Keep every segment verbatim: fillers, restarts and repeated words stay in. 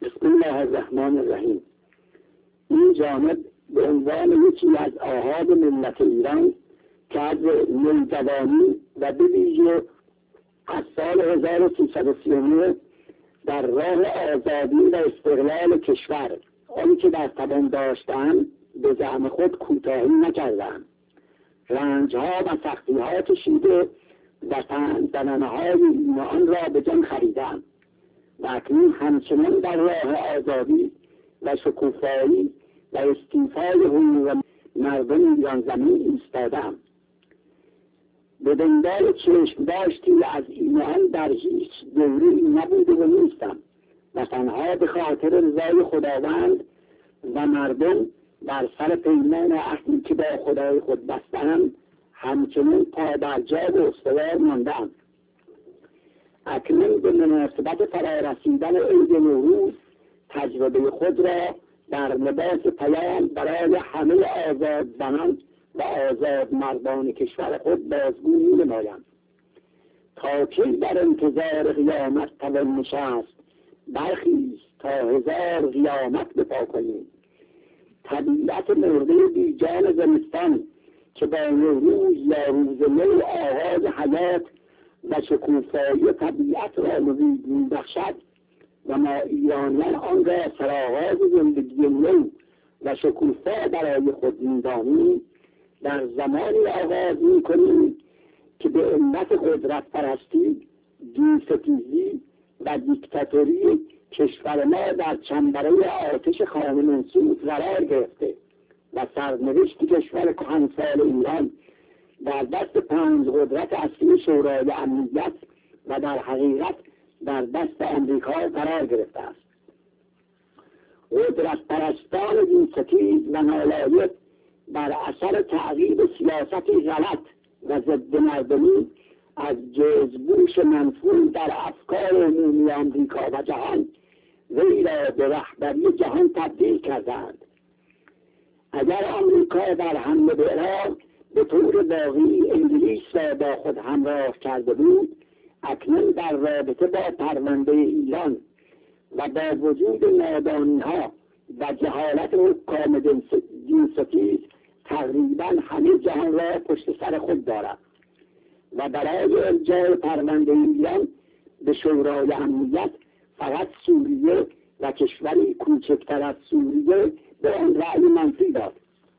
بسم الله الرحمن الرحیم. این جانب به عنوان یکی از آحاد ملت ایران که از نوجوانی و به ویژه از سال هزار و سیصد و سی و نه در راه آزادی و استقلال کشور آنچه در توان داشتند به زعم خود کوتاهی نکردند. رنجها و سختیها کشیده و زنانه‌های ایمان را به جان خریدند و اکنون همچنان در راه آزادی و شکوفایی و استیفای حقوق مردم ایران زمین ایستادند. به دنبال چشم داشتی از ایمان در هیچ دوری نبوده و نیستم و تنها به خاطر رضای خداوند و مردم بر سر پیمان عهدی که با خدای خود بستند همچنین پابرجا و استوار ماندم. اکنون به مناسبت فرارسیدن عید نوروز تجربه خود را در لباس پیام برای همه آزاد زنان و آزاد مردان کشور خود بازگو می نمایم. تا کی در انتظار قیامت توان نشست؟ برخیز تا هزار قیامت بپا کنیم. طبیعت مرده بی جان زمستان که با نوروز یا روز نو آغاز حیات و شکوفایی طبیعت را نوید می بخشد و ما ایرانیان آن را سرآغاز زندگی نو و شکوفا برای خود می‌دانیم، در زمانی آغاز می‌کنیم که به علت قدرت پرستی، دینستیزی و دیکتاتوری کشور ما در چنبره آتش خانه منصور قرار گرفته و سرنوشت کشور کهنسال ایران در دست پنج قدرت اصلی شورای امنیت و در حقیقت در دست امریکا قرار گرفته است. قدرت پرستان دینستیز و نالایق بر اثر تعقیب سیاستی غلط و ضد مردمی از جزبوش منفور در افکار عمومی آمریکا و جهان وی را به رهبری جهان تبدیل کردند. اگر آمریکا در حمله به عراق به طور باقی انگلیس را با خود همراه کرده بود، اکنون در رابطه با پرونده ایران و با وجود نادانی‌ها و جهالت حکام دینستیز تقریبا همه جهان را پشت سر خود دارد و برای ارجاع پرونده ایران به شورای امنیت فقط سوریه و کشوری کوچکتر از سوریه به آن رأی منفی داد.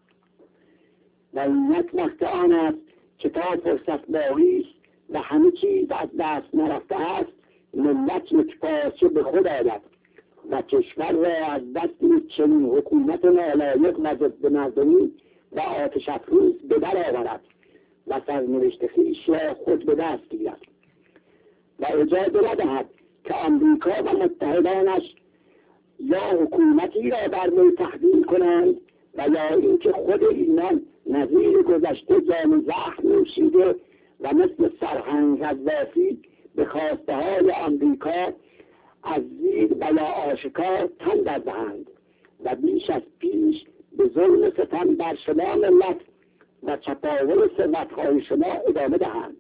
و این یک وقت آن است که تا فرصت باقی است و همه چیز از دست نرفته است، ملت یک پارچه به خود آید و کشور را از دست چنین حکومت نالایق و ضد مردمی و آتش افروز به در آورد و سرنوشت خویش را خود به دست گیرد و اجازه ندهد که آمریکا و متحدانش یا حکومتی را بر وی تحمیل کنند و یا اینکه خود ایران نظیر گذشته جام زهر نوشیده و مثل سرهنگ قذافی به خواسته های آمریکا از زیر و یا آشکار تن دهند و بیش از پیش به ظلم ستم بر شما ملت و چپاول ثروت‌های شما ادامه دهند.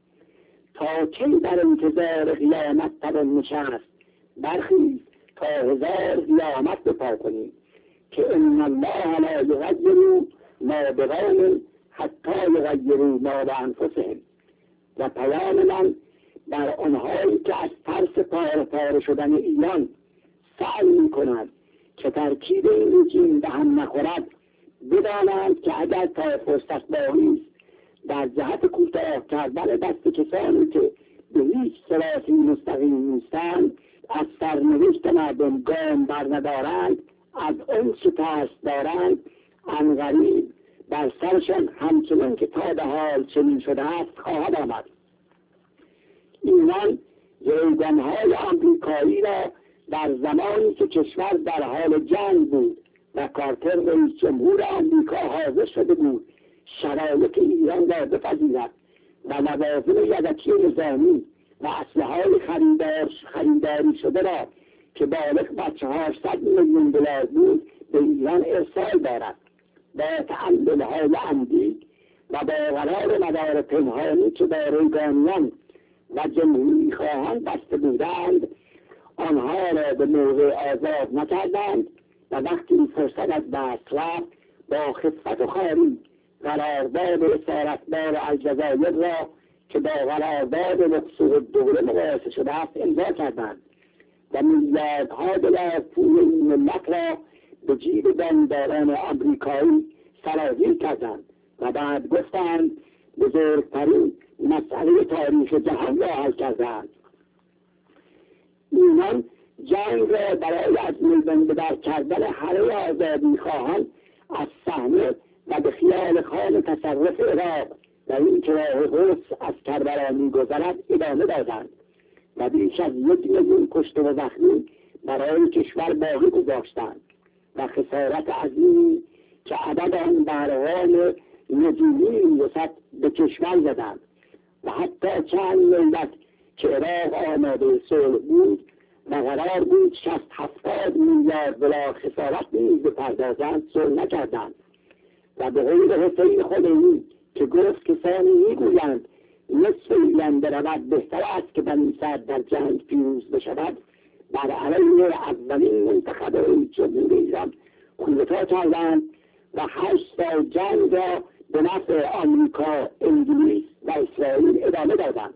تا کی در انتظار قیامت توان نشست؟ برخیز تا هزار قیامت بپا کنیم که ان الله لا یغیر ما بقوم حتی یغیروا ما بانفسهم. و پیام من در آنهایی که از ترس پاره پاره شدن ایران سعی می‌کنند که ترکیب این رژیم به هم نخورد، بدانند که اگر تا فرصت باقی است در جهت کوتاه کردن دست کسانی که به هیچ صراطی مستقیم نیستند از سرنوشت مردم گام بر ندارند، از آنچه ترس دارند عنقریب بر سرشان همچنان که تا به حال چنین شده است خواهد آمد. ایران ریگان‌های آمریکایی را در زمانی که کشور در حال جنگ بود و کارتر رئیس جمهور آمریکا حاضر شده بود شرایط ایران را بپذیرد و لوازم یدکی نظامی و اسلحه‌های خریدار خریداری شده را که بالغ بر چهارصد میلیون دلار بود به ایران ارسال دارد با تعامل‌های عمدی و با قرار مدار پنهانی که با ریگانیان و جمهوری خواهان بسته بودند. آنها را به موضع آزاد نکردند و وقتی فرصت از دست رفت با خفت و خواری قرارداد اسارتبار الجزایر را که با قرارداد مقصود الدوله مقایسه شده است امضا کردند و میلیاردها دلار پول این ملت را به جیب بانکداران آمریکایی سرازیر کردند و بعد گفتند بزرگترین مسئله تاریخ جهان را حل کردند. اینان جنگ را برای از میدان به در کردن همه آزادی خواهان از صحنه و به خیال خان تصرف عراق و این که راه قدس از کربلا میگذرد ادامه دادند و بیش از یک میلیون کشته و زخمی برای کشور باقی گذاشتند و خسارت عظیمی که عدد آن در حال نجومی میرسد به کشور زدند و حتی چند ملت که عراق آماده صلح بود و قرار بود شصت هفتاد میلیارد دلار خسارت نیز بپردازند صلح نکردند و به قول حسین خمینی که گفت کسانی میگویند نصف ایران برود بهتر است که بنی سعد در جنگ پیروز بشود بر علیه اولین منتخب رئیس جمهور ایران کودتا کردند و هشت سال جنگ را به نفع آمریکا، انگلیس و اسرائیل ادامه دادند.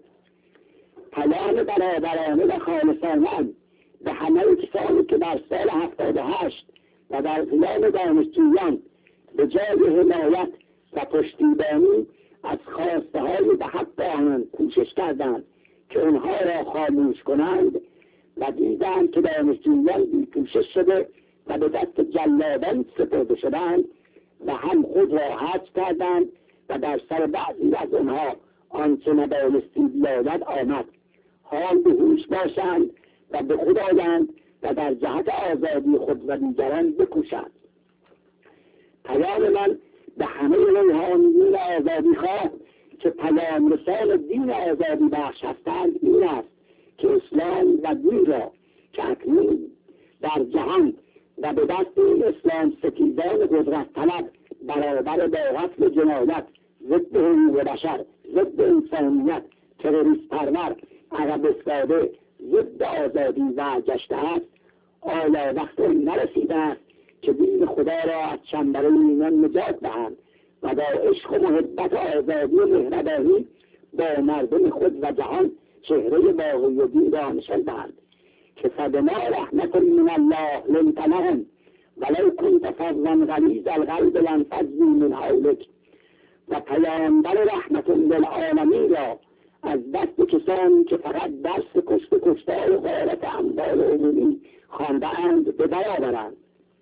پیام برابرانه و خالصانه به همه کسانی که در سال هفتاد و هشت و در قیام دانشجویان به جای حمایت و پشتیبانی از خواسته های به حق آنان کوشش کردند که اونها را خاموش کنند و دیدند که دانشجویان بی کوشش شده و به دست جلادان سپرده شدند و هم خود را حج کردند و در سر بعضی از آنها آنچه نبایستی بیاید آمد. حال به هوش باشند و به خود آیند و در جهت آزادی خود و دیگران بکوشند. پیام من به همه روحانیون آزادی خواه که پیام رسان دین آزادی بخش هستند این است که اسلام و دین را که اکنون در جهان و به دست این اسلام ستیزان قدرت طلب برابر با قتل جنایت ضد حقوق بشر، ضد انسانیت، تروریست پرور، عقب افتاده، ضد آزادی و گشته است، آیا وقت نرسیده است که دین خدا را از چنبره اینان نجات دهند و با عشق و محبت آزادی و مهربانی با مردم خود و جهان چهره واقعی دین را نشان دهند که فبما رحمة من الله لنت لهم ولو كنت فظا غلیظ القلب لانفضوا من حولک و پیامبر رحمت للعالمین را از دست کسانی که فقط درس کشت و کشتار و غارت اموال عمومی خوانده‌اند به درآورند.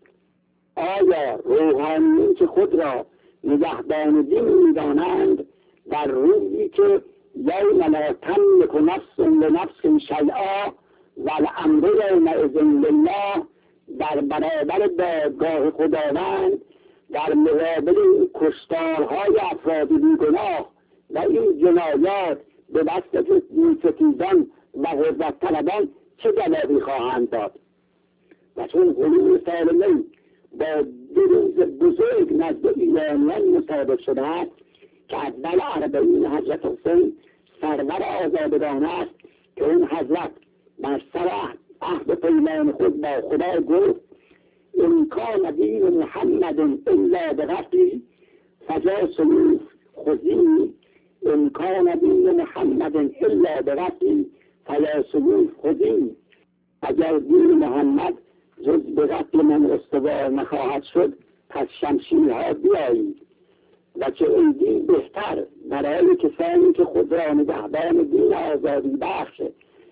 آیا روحانیون که خود را نگهبان دین می‌دانند در روزی که یوم لا تملک نفس لنفس شیئا والامر یومئذ لله در برابر دادگاه خداوند در مقابل این کشتارهای افراد بیگناه و این جنایات به دست ستیزان و قدرت طلبان چه جوابی خواهند داد؟ و چون حلول سال می با دو روز بزرگ نزد ایرانیان مطابق شده است که اول اربعین حضرت حسین سرور آزادگان است که اون حضرت بر سر عهد پیمان خود با خدا گفت ان کان دین محمد الا بقتلی فجاسلوه خذی ان کان دین محمد الا بقتلی فجاسلوه خذی اگر دین محمد جز به قتل من استوار نخواهد شد پس شمشیرها بیایید و چه این دین بهتر برای کسانی که خود را نگهبان دین آزادی بخش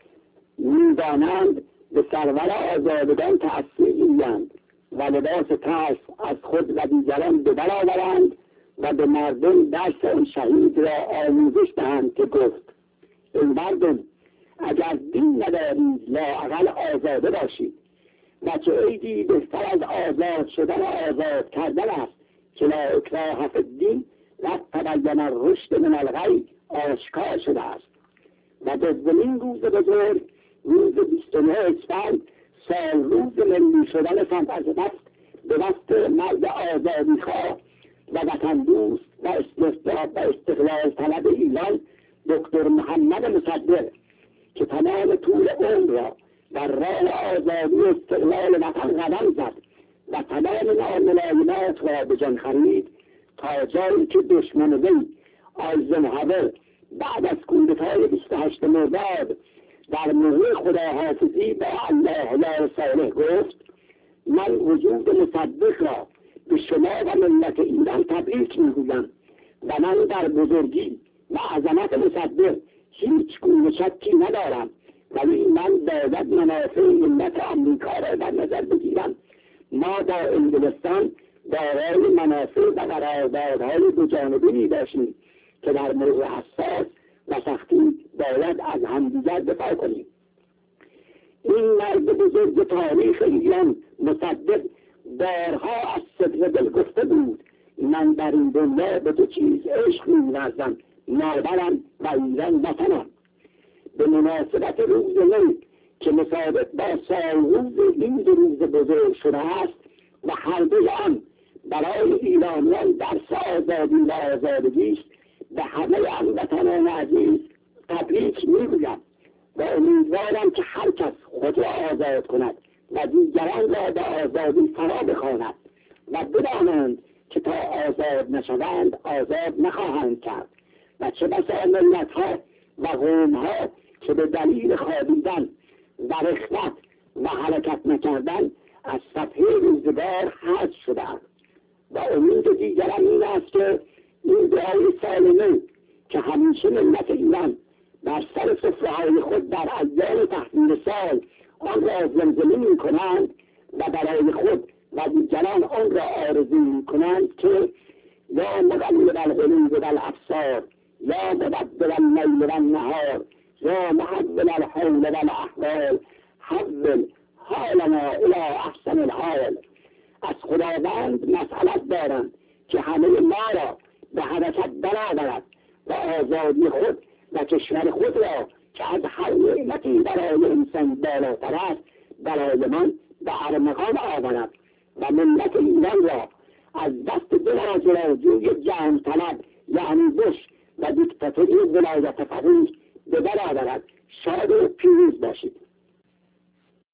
می‌دانند به سرور آزادگان تأثیر گیرند و لباس ترس از خود و دیگران به بر آورند و به مردم درس این شهید را آموزش دهند که گفت این مردم اگر دین ندارید لااقل آزاده باشید و چه عیدی بهتر از آزاد شدن آزاد کردن است که لا اکراه فی الدین قد تبین الرشد من الغی آشکار شده است. و دومین روز بزرگ روز بیست و نه اسفند سال روز ملی شدن سرپرست به دست مرد آزادی خواه و وطن دوست و استقلال و استقلال طلب ایران دکتر محمد مصدق که تمام طول عمر را در راه آزادی و استقلال وطن قدم زد و تمام ناملایمات را به جان خرید تا جایی که دشمن وی آیزنهاور بعد از کودتای بیست و هشتم مرداد در موقع خداحافظی با الله یار صالح گفت من وجود مصدق را به شما و ملت ایران تبریک میگویم و من در بزرگی و عظمت مصدق هیچ گونه شکی ندارم، ولی من باید منافع ملت آمریکا را در نظر بگیرم. ما با انگلستان دارای منافع و قراردادهای دوجانبه میباشیم که در موضوع حساس و سختی باید از همدیگر دفاع کنیم. این مرد بزرگ تاریخ ایران مصدق بارها از صدق دل گفته بود من در این دنیا به دو چیز عشق می‌ورزم، مادرم و ایران وطنم. به مناسبت روز نو که مصادف با سالروز این دو روز بزرگ شده است و هر دوی آن برای ایرانیان درس آزادی و آزادگی است، به همه هموطنان عزیز تبریک میگویم و امیدوارم که هر کس خود را آزاد کند و دیگران را به آزادی فرا بخواند و بدانند که تا آزاد نشوند آزاد نخواهند کرد و چه بسا ملت‌ها و قوم‌ها که به دلیل خوابیدن و رخنت و حرکت نکردن از صفحه روزگار حذف شدند. و امید دیگرم این است که این دعای سال نو که همیشه ملت ایران بر سر سفره‌های خود در ایام تحویل سال آن را زمزمه می‌کنند و برای خود و دیگران آن را آرزو می‌کنند که یا مقلب القلوب والابصار یا مبدل اللیل والنهار یا محول الحول والاحوال حول حالنا الی احسن الحال. از خداوند مسئلت دارند که همه ما را به حرکت درآورد و آزادی خود و کشور خود را که از هر نعمتی برای انسان بالاتر است برای من به ارمغان آورد و ملت ایران را از دست دو ماجراجوی جهان طلب یعنی بش و دیکتاتوری ولایت فقیه به در آورد. شاد و پیروز باشید.